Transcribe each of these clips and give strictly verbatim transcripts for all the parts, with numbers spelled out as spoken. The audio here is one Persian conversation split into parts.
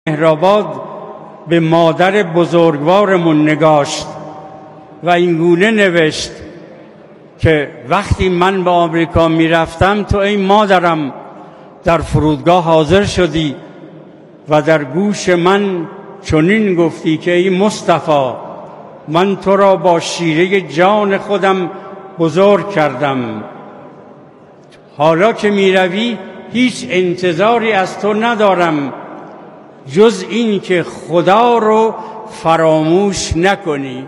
مهرآباد به مادر بزرگوارمون نگاشت و اینگونه نوشت که وقتی من به آمریکا میرفتم تو ای مادرم در فرودگاه حاضر شدی و در گوش من چنین گفتی که ای مصطفی من تو را با شیره جان خودم بزرگ کردم، حالا که میروی هیچ انتظاری از تو ندارم جز این که خدا رو فراموش نکنی.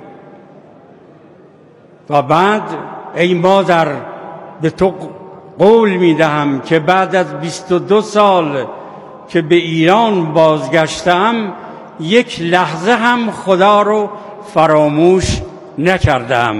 و بعد ای مادر به تو قول میدهم که بعد از بیست و دو سال که به ایران بازگشتم یک لحظه هم خدا رو فراموش نکردم.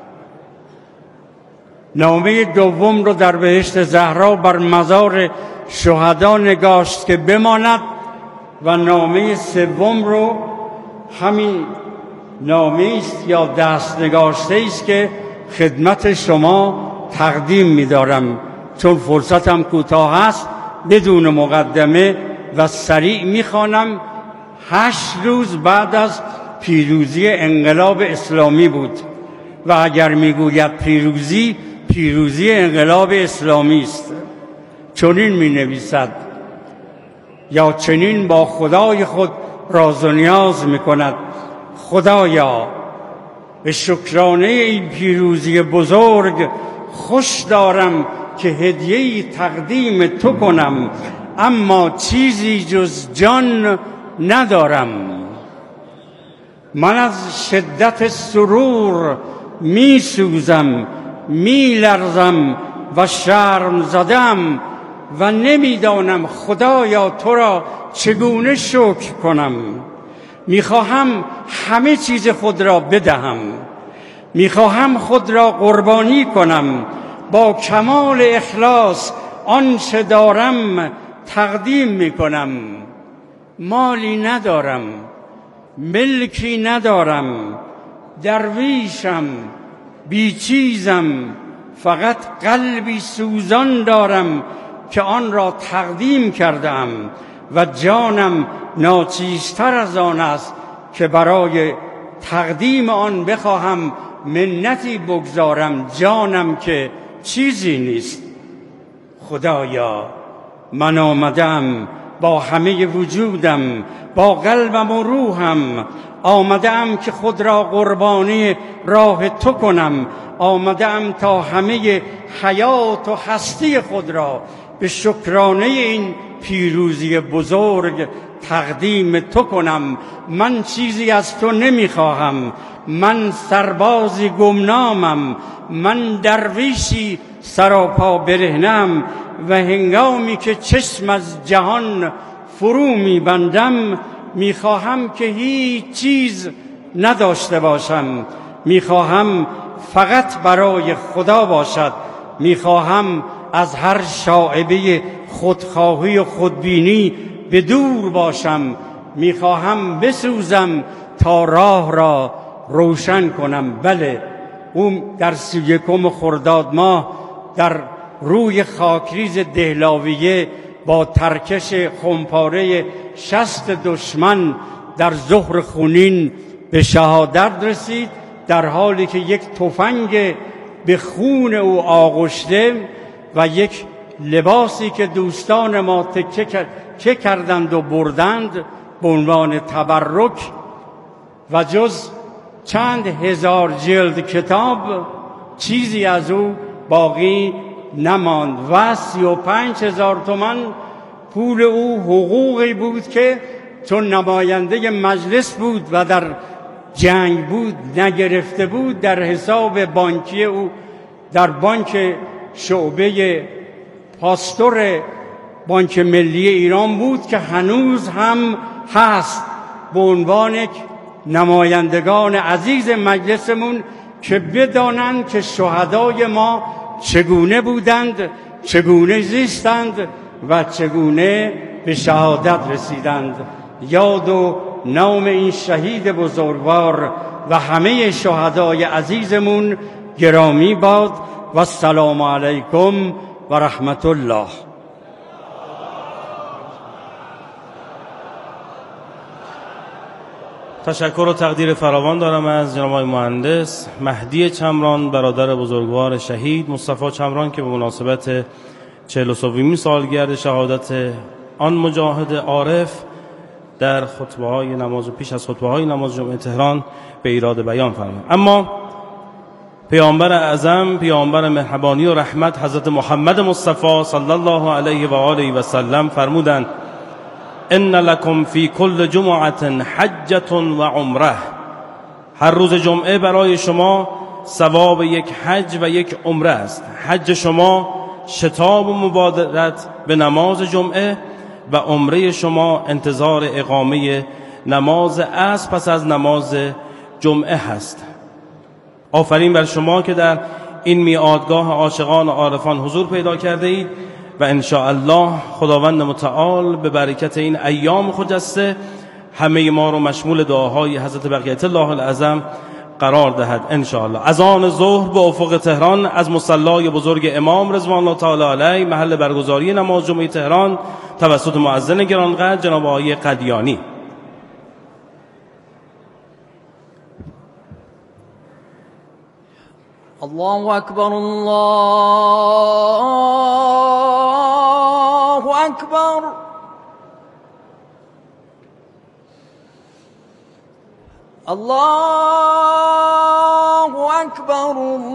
نامه دوم رو در بهشت زهرا بر مزار شهدا نگاشت که بماند و نامه سوم رو همین نامه است یا دست نگاشته است که خدمت شما تقدیم می‌دارم. چون فرصتم کوتاه است بدون مقدمه و سریع می‌خوانم. هشت روز بعد از پیروزی انقلاب اسلامی بود و اگر میگوید پیروزی پیروزی انقلاب اسلامی است. چنین می‌نویسد یا چنین با خدای خود راز و نیاز می‌کند: خدایا به شکرانه این پیروزی بزرگ خوش دارم که هدیه‌ای تقدیم تو کنم، اما چیزی جز جان ندارم. من از شدت سرور می سوزم، می لرزم و شرم زدم و نمیدانم خدایا تو را چگونه شکر کنم. میخواهم همه چیز خود را بدهم، میخواهم خود را قربانی کنم، با کمال اخلاص آنچه دارم تقدیم میکنم. مالی ندارم، ملکی ندارم، درویشم، بیچیزم، فقط قلبی سوزان دارم که آن را تقدیم کردم و جانم ناچیزتر از آن است که برای تقدیم آن بخواهم منتی بگذارم. جانم که چیزی نیست. خدایا من آمدم با همه وجودم، با قلبم و روحم، آمدم که خود را قربانی راه تو کنم، آمدم تا همه حیات و هستی خود را به شکرانه این پیروزی بزرگ تقدیم تو کنم. من چیزی از تو نمیخواهم، من سربازی گمنامم، من درویشی سراپا برهنم و هنگامی که چشم از جهان فرو میبندم میخواهم که هیچ چیز نداشته باشم. میخواهم فقط برای خدا باشد. میخواهم از هر شائبه خودخواهی و خودبینی به دور باشم. میخواهم بسوزم تا راه را روشن کنم. بله، اون در سی و یکم خرداد ماه در روی خاکریز دهلاویه با ترکش خمپاره شست دشمن در ظهر خونین به شهادت رسید، در حالی که یک تفنگ به خون او آغشته و یک لباسی که دوستان ما تکه کردند و بردند به عنوان تبرک و جز چند هزار جلد کتاب چیزی از او باقی نماند و سی و پنج هزار تومان پول او حقوقی بود که چون نماینده مجلس بود و در جنگ بود نگرفته بود، در حساب بانکی او در بانک شعبه پاستور بانک ملی ایران بود که هنوز هم هست، به عنوان نمایندگان عزیز مجلسمون که بدانند که شهدای ما چگونه بودند، چگونه زیستند و چگونه به شهادت رسیدند. یاد و نام این شهید بزرگوار و همه شهدای عزیزمون گرامی باد و السلام علیکم و رحمت الله. تشکر و تقدیر فراوان دارم از جناب آقای مهندس مهدی چمران، برادر بزرگوار شهید مصطفی چمران، که به مناسبت چهل و سومین سالگرد شهادت آن مجاهد عارف در خطبه‌های نماز پیش از خطبه‌های نماز جمعه تهران به ایراد بیان فرمایند. اما پیامبر اعظم، پیامبر مهربانی و رحمت، حضرت محمد مصطفی صلی الله علیه و آله و سلم فرمودند: ان لکم فی کل جمعه حجة و عمره. هر روز جمعه برای شما ثواب یک حج و یک عمره است. حج شما شتاب و مبادرت به نماز جمعه و عمره شما انتظار اقامه نماز عصر پس از نماز جمعه هست. آفرین بر شما که در این میعادگاه عاشقان و عارفان حضور پیدا کرده اید و ان شاء الله خداوند متعال به برکت این ایام خجسته همه ما رو مشمول دعاهای حضرت بقیت الله العظم قرار دهد ان شاء الله. از آن ظهر به افق تهران از مصلی بزرگ امام رضوان الله تعالی علیه محل برگزاری نماز جمعه تهران توسط مؤذن گرانقدر جناب آقای قدیانی. الله أكبر الله أكبر الله أكبر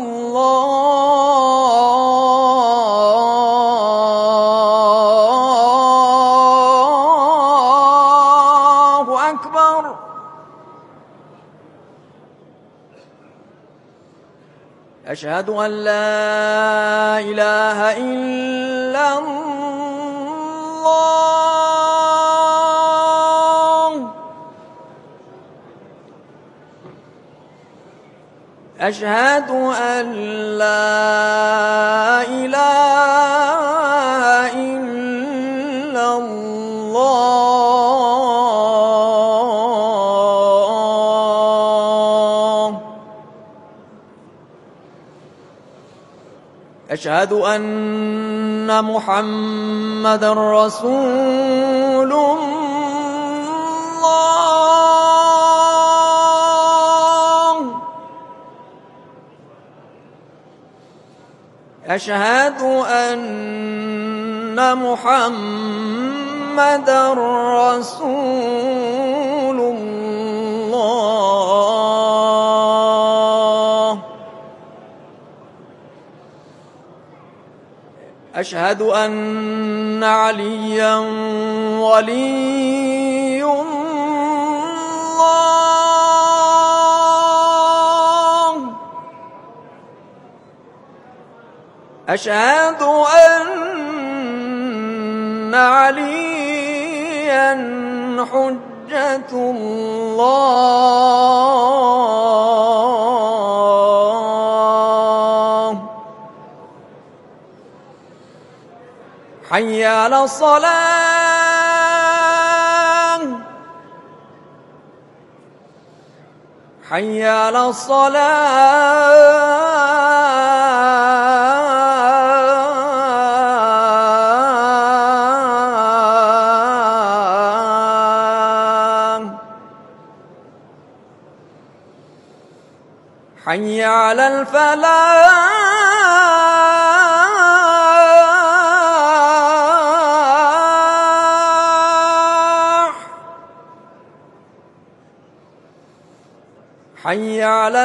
الله أكبر. أشهد أن لا إله إلا الله. أشهد أن لا إله إلا الله. أشهد أن محمد رسول الله. أشهد أن محمد رسول الله. أشهد أن عليا ولي الله. أشهد أن عليا حجة الله. حي على الصلاة. حي على الصلاة. حي على الفلاح. حي على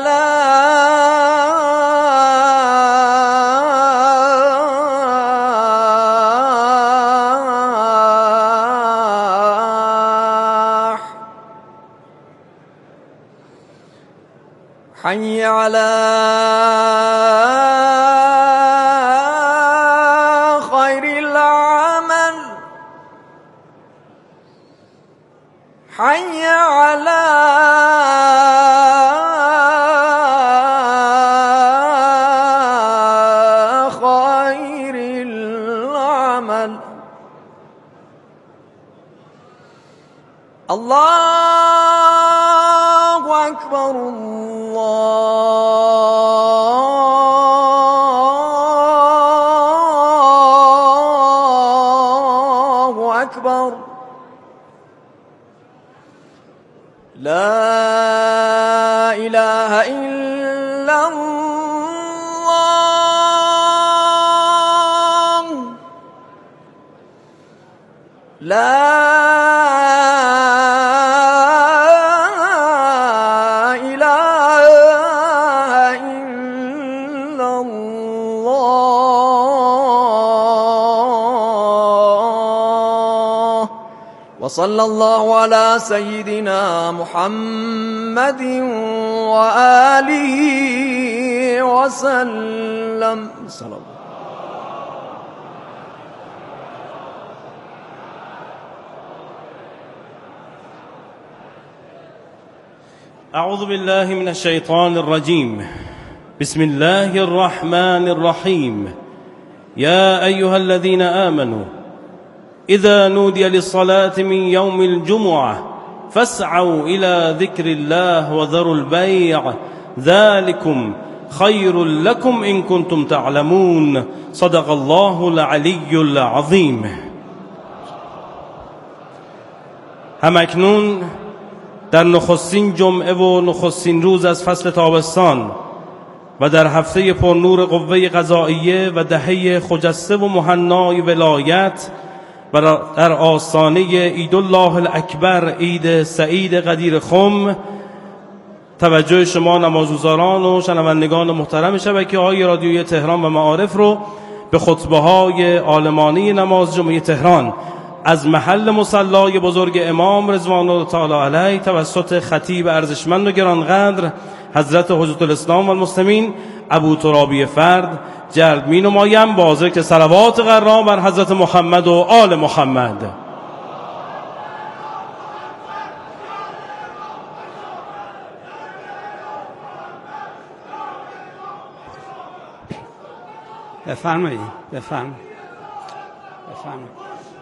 الفلاح. حي على خير العمل. حي على خير العمل. الله أكبر الله أكبر. لا إله إلا الله لا إله إلا الله وصلى الله على سيدنا محمد وآله وسلم صلى الله. أعوذ بالله من الشيطان الرجيم. بسم الله الرحمن الرحيم. يا أيها الذين آمنوا إذا نودي للصلاة من يوم الجمعة فاسعوا إلى ذكر الله وذروا البيع ذلكم خير لكم إن كنتم تعلمون. صدق الله العلي العظيم. همکنون در نخستین جمعه و نخستین روز از فصل تابستان و در هفته پرنور قوه قضائیه و دهه خجسته و مهنای ولایت و در آستانه عید الله الاکبر، عید سعید قدیر خم، توجه شما نمازگزاران و شنوندگان محترم شبکه‌های رادیویی تهران و معارف رو به خطبه‌های عالمانه نماز جمعه تهران از محل مصلای بزرگ امام رضوان الله تعالی علیه توسط خطیب ارزشمند و گرانقدر حضرت حجة الاسلام و المسلمین ابو ترابی فرد جلب می نمایم با ذکر صلوات غرا بر حضرت محمد و آل محمد. بفرمایید بفرمایید بفرمایید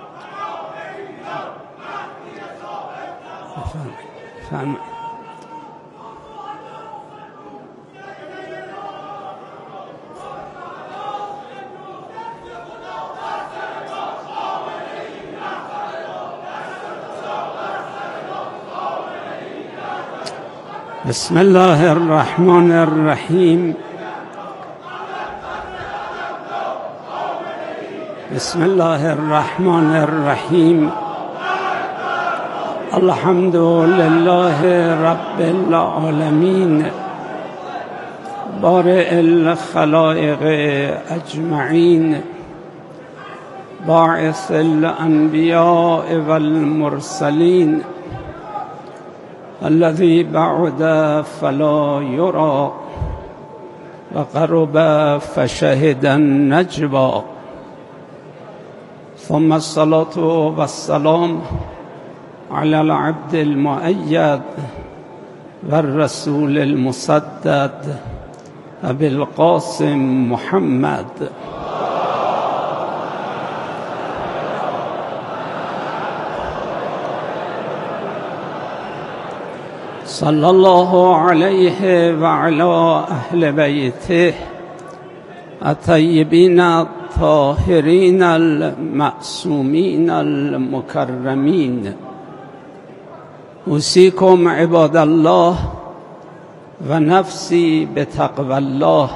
بفرمایید. بسم الله الرحمن الرحیم. بسم الله الرحمن الرحیم. الحمد لله رب العالمین بارئ الخلائق اجمعین باعث الانبیاء والمرسلین الذي بعد فلا يرى وقرب فشهد النجوى ثم الصلاة والسلام على العبد المؤيد والرسول المسدد أبي القاسم محمد صلى الله عليه وعلى أهل بيته الطيبين الطاهرين المعصومين المكرمين. أوصيكم عباد الله و نفسی به تقوی الله.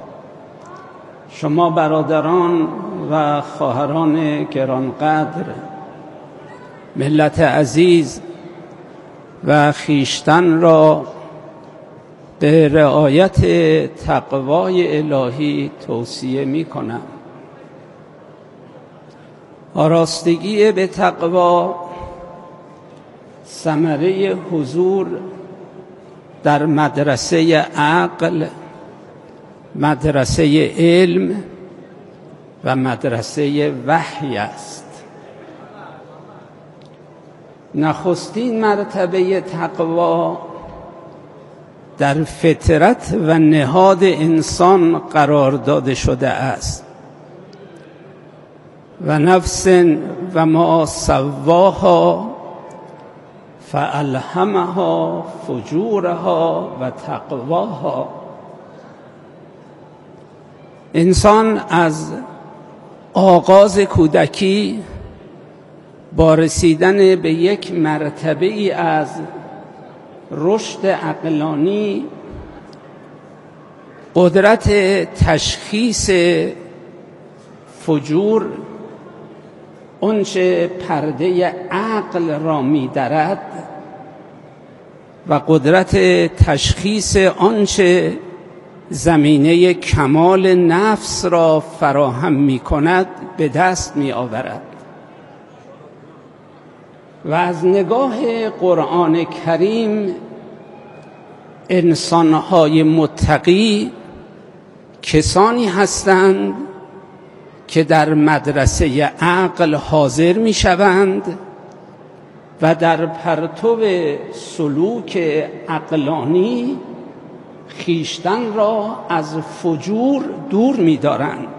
شما برادران و خواهران گرانقدر، ملت عزیز و خیشتن را به رعایت تقوای الهی توصیه می کنم. آراستگی به تقوا ثمره حضور در مدرسه عقل، مدرسه علم و مدرسه وحی است. نخستین مرتبه تقوا در فطرت و نهاد انسان قرار داده شده است. و نفس و ما سواها فالهمها فجورها و تقواها. انسان از آغاز کودکی با رسیدن به یک مرتبه ای از رشد عقلانی قدرت تشخیص فجور، آنچه پرده عقل را می‌درد، و قدرت تشخیص آنچه زمینه کمال نفس را فراهم می‌کند به دست می‌آورد. و از نگاه قرآن کریم انسان‌های متقی کسانی هستند که در مدرسه عقل حاضر می‌شوند و در پرتو سلوک عقلانی خیشتن را از فجور دور می‌دارند.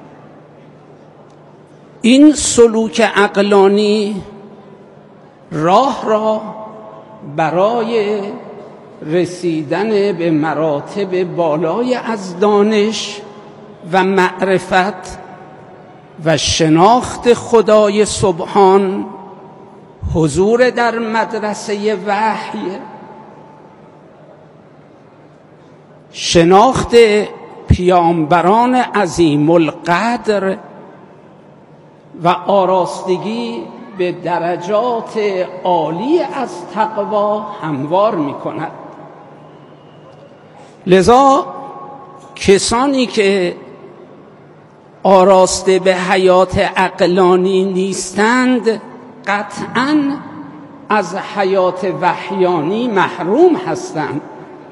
این سلوک عقلانی راه را برای رسیدن به مراتب بالای از دانش و معرفت و شناخت خدای سبحان، حضور در مدرسه وحی، شناخت پیامبران عظیم القدر و آراستگی به درجات عالی از تقوا هموار می کند. لذا کسانی که آراسته به حیات عقلانی نیستند قطعاً از حیات وحیانی محروم هستند.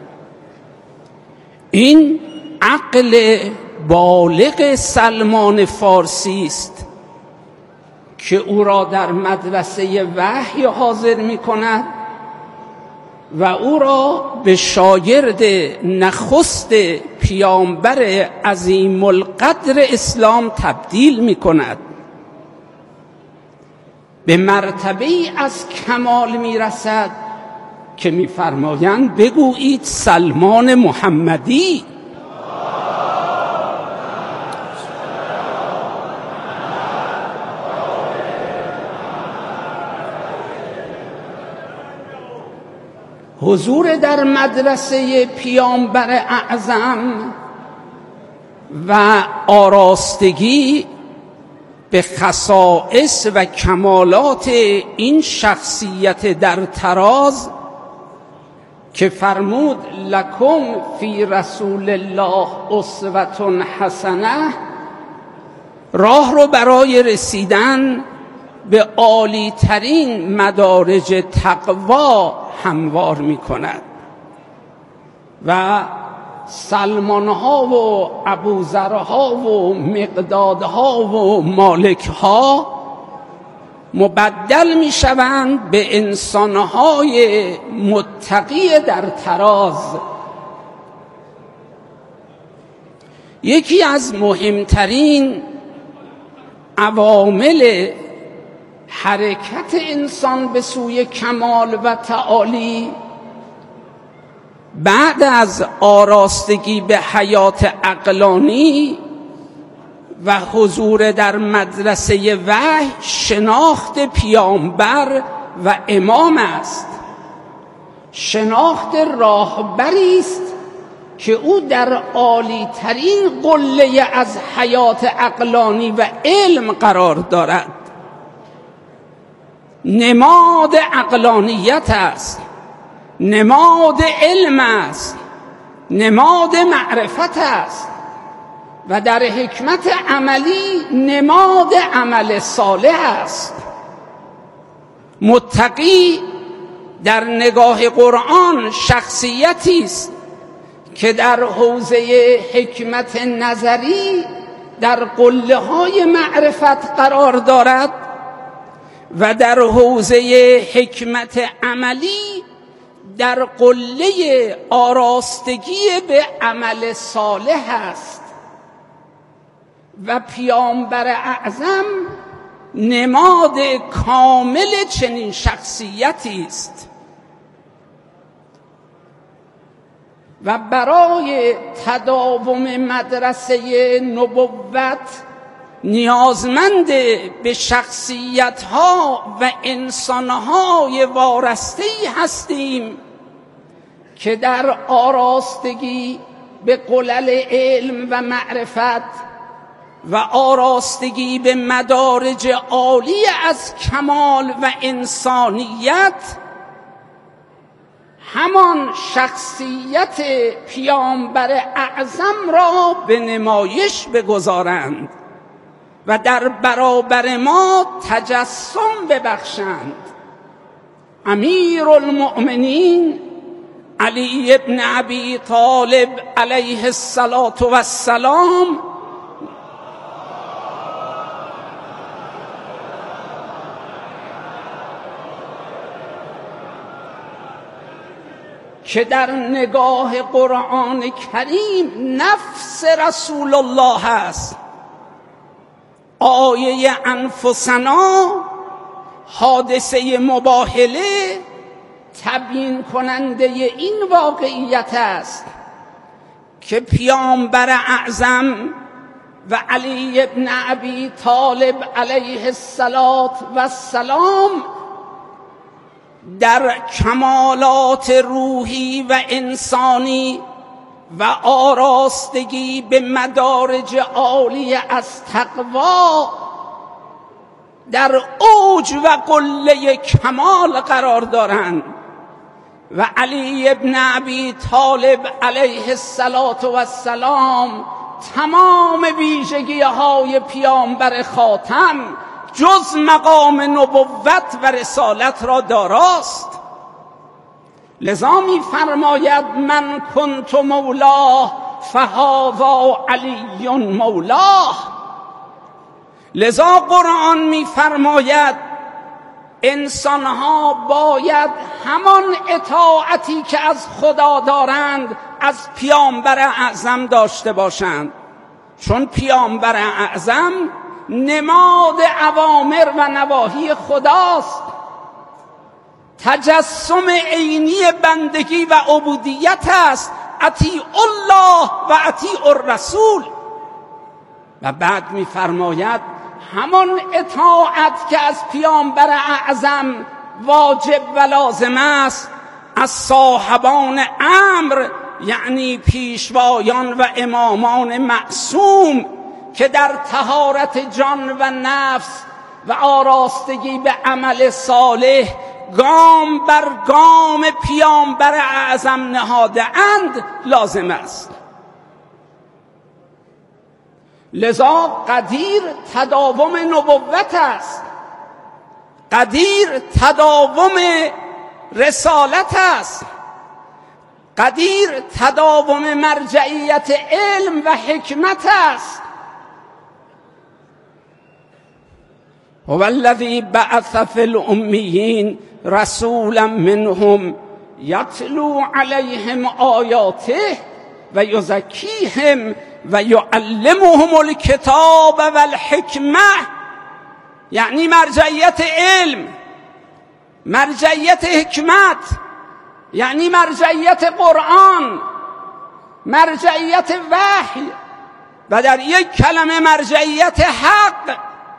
این عقل بالغ سلمان فارسی است که او را در مدرسه وحی حاضر می کند و او را به شاگرد نخست پیامبر عظیم القدر اسلام تبدیل می کند. به مرتبه از کمال می رسد که می فرمایند بگویید سلمان محمدی. حضور در مدرسه پیامبر اعظم و آراستگی به خصائص و کمالات این شخصیت در تراز که فرمود لکم فی رسول الله اسوة حسنه، راه رو برای رسیدن به عالی ترین مدارج تقوا هموار می کند. و سلمان ها و ابوذر ها و مقداد ها و مالک ها مبدل می شوند به انسان های متقی در تراز. یکی از مهمترین عوامل حرکت انسان به سوی کمال و تعالی بعد از آراستگی به حیات عقلانی و حضور در مدرسه وحی شناخت پیامبر و امام است. شناخت راهبری است که او در عالی ترین قله از حیات عقلانی و علم قرار دارد. نماد عقلانیت است، نماد علم است، نماد معرفت است و در حکمت عملی نماد عمل صالح است. متقی در نگاه قرآن شخصیتی است که در حوزه حکمت نظری در قله های معرفت قرار دارد و در حوزه حکمت عملی در قله آراستگی به عمل صالح است. و پیامبر اعظم نماد کامل چنین شخصیتی است. و برای تداوم مدرسه نبوت نیازمند به شخصیت‌ها و انسان‌های وارسته‌ای هستیم که در آراستگی به قلل علم و معرفت و آراستگی به مدارج عالی از کمال و انسانیت همان شخصیت پیامبر اعظم را به نمایش بگذارند و در برابر ما تجسم ببخشند. امیر المؤمنین علی ابن ابی طالب علیه الصلاة و السلام که در نگاه قرآن کریم نفس رسول الله است. آیه انفسنا حادثه مباهله تبیین کننده این واقعیت است که پیامبر اعظم و علی ابن ابی طالب علیه السلام در کمالات روحی و انسانی و آراستگی به مدارج عالی از تقوا در اوج و قله کمال قرار دارند و علی ابن ابی طالب علیه السلام تمام ویژگی های پیامبر خاتم جز مقام نبوت و رسالت را داراست. لذا می فرماید من کنت مولاه فهذا علی مولاه. لذا قرآن می فرماید انسانها باید همان اطاعتی که از خدا دارند از پیامبر اعظم داشته باشند، چون پیامبر اعظم نماد اوامر و نواهی خداست، تجسم عینی بندگی و عبودیت است. اطیع الله و اطیع الرسول. و بعد می‌فرماید همان اطاعت که از پیامبر اعظم واجب و لازم است از صاحبان امر، یعنی پیشوایان و امامان معصوم که در طهارت جان و نفس و آراستگی به عمل صالح گام بر گام پیامبر اعظم نهاده اند لازم است. لذا قدیر تداوم نبوت است، قدیر تداوم رسالت است، قدیر تداوم مرجعیت علم و حکمت است. هو الذی بعث فی الامیین رسولا منهم یتلو علیهم آیاته و یزکیهم و یعلمهم الکتاب و الحکمه. یعنی مرجعیت علم، مرجعیت حکمت، یعنی مرجعیت قرآن، مرجعیت وحی و در یک کلمه مرجعیت حق.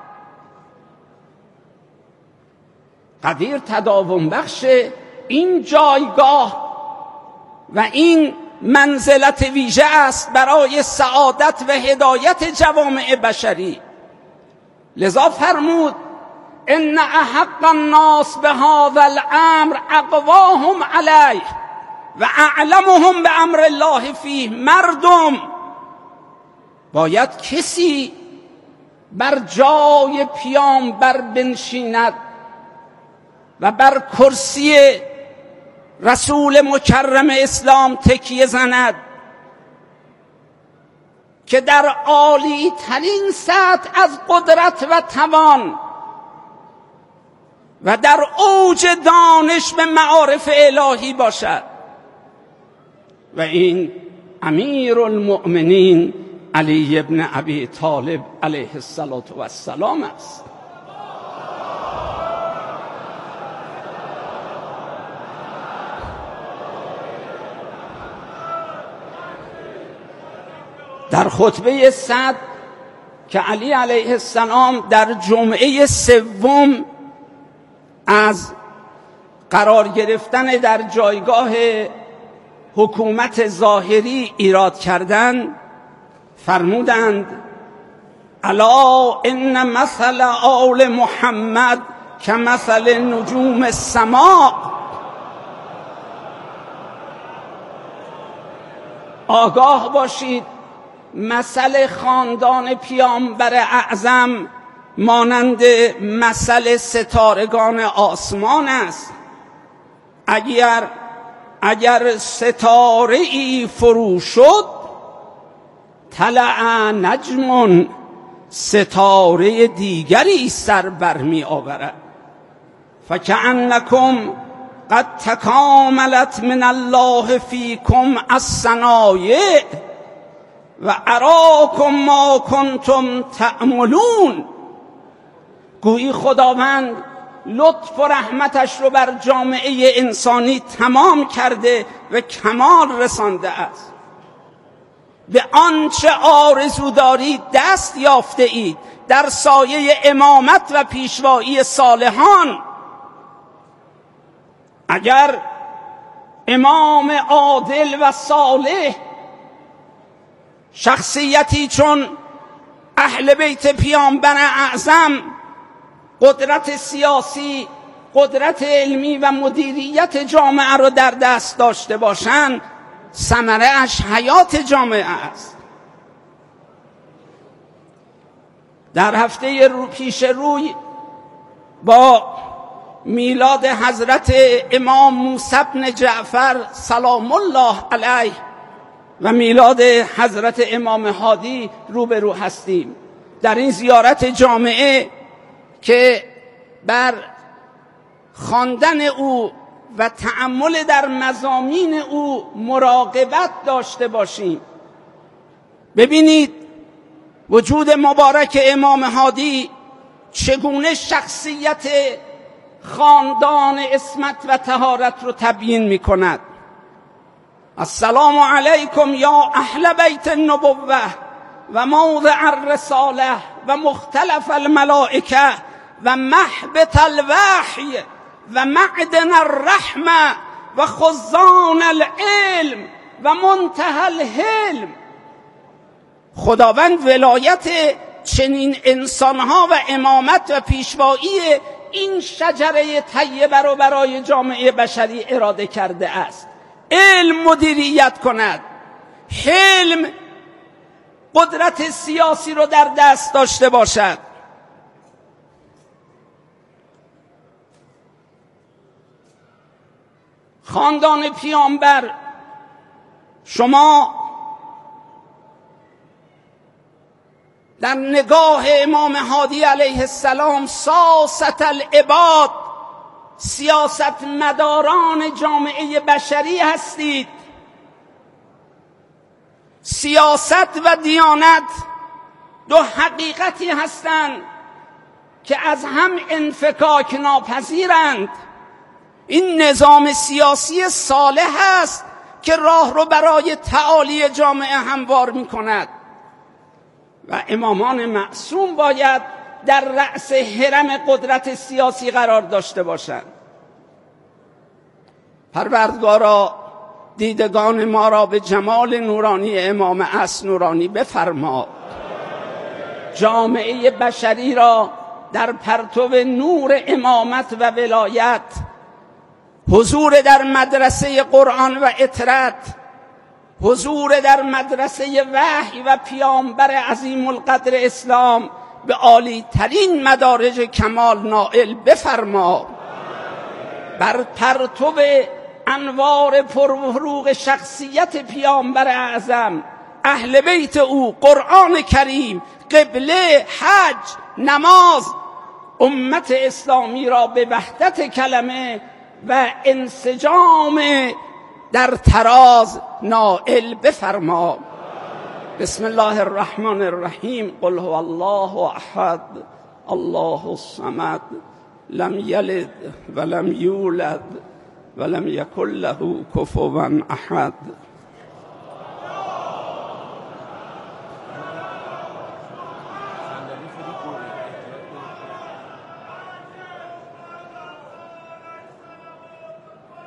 قدیر تداوم بخش این جایگاه و این منزلت ویژه است برای سعادت و هدایت جوامع بشری. لذا فرمود ان احق الناس بهذا الامر اقواهم علیه و اعلمهم به امر الله فیه. مردم باید کسی بر جای پیامبر بنشیند و بر کرسی رسول مکرم اسلام تکیه زند که در عالی ترین سطح از قدرت و توان و در اوج دانش به معارف الهی باشد و این امیر المؤمنین علی ابن ابی طالب علیه السلام است. در خطبه صد که علی علیه السلام در جمعه سوم از قرار گرفتن در جایگاه حکومت ظاهری ایراد کردن فرمودند الا ان مثل آل محمد کمثل نجوم السماء. آگاه باشید مثل خاندان پیامبر اعظم مانند مثل ستارگان آسمان است. اگر اگر ستاره ای فرو شد طلع نجم، ستاره دیگری سر برمی آورد. فکأنکم قد تکاملت من الله فیکم الصنایع و اراکم ما کنتم تعملون. گویی خداوند لطف و رحمتش رو بر جامعه انسانی تمام کرده و کمال رسانده است. به آنچه آرزو دارید دست یافته اید در سایه امامت و پیشوایی صالحان. اگر امام عادل و صالح، شخصیتی چون اهل بیت پیامبر اعظم، قدرت سیاسی، قدرت علمی و مدیریت جامعه رو در دست داشته باشند، ثمره اش حیات جامعه است. در هفته رو پیش روی با میلاد حضرت امام موسی بن جعفر سلام الله علیه و میلاد حضرت امام هادی روبرو هستیم. در این زیارت جامعه که بر خواندن او و تأمل در مضامین او مراقبت داشته باشیم. ببینید وجود مبارک امام هادی چگونه شخصیت خاندان عصمت و طهارت رو تبیین می کند. السلام علیکم یا اهل بیت النبوه و موضع الرساله و مختلف الملائکه و محبت الوحی و معدن الرحمه و خزان العلم و منتهى الحلم. خداوند ولایت چنین انسانها و امامت و پیشوایی این شجره طیبه رو برای جامعه بشری اراده کرده است. علم مدیریت کند، حلم قدرت سیاسی رو در دست داشته باشد. خاندان پیامبر، شما در نگاه امام هادی علیه السلام ساست العباد، سیاست مداران جامعه بشری هستید. سیاست و دیانت دو حقیقتی هستند که از هم انفکاک ناپذیرند. این نظام سیاسی صالح است که راه رو برای تعالی جامعه هموار می کند و امامان معصوم باید در رأس هرم قدرت سیاسی قرار داشته باشند. پروردگارا دیدگان ما را به جمال نورانی امام عصر نورانی بفرما. جامعه بشری را در پرتو نور امامت و ولایت، حضور در مدرسه قرآن و اطرت، حضور در مدرسه وحی و پیامبر عظیم القدر اسلام به عالی ترین مدارج کمال نائل بفرما. بر پرتو انوار پرفروغ شخصیت پیامبر اعظم، اهل بیت او، قرآن کریم، قبله، حج، نماز، امت اسلامی را به وحدت کلمه و انسجام در تراز نائل بفرما. بسم الله الرحمن الرحیم. قل هو الله احد الله الصمد لم یلد ولم یولد ولم یکن له کفوا احد.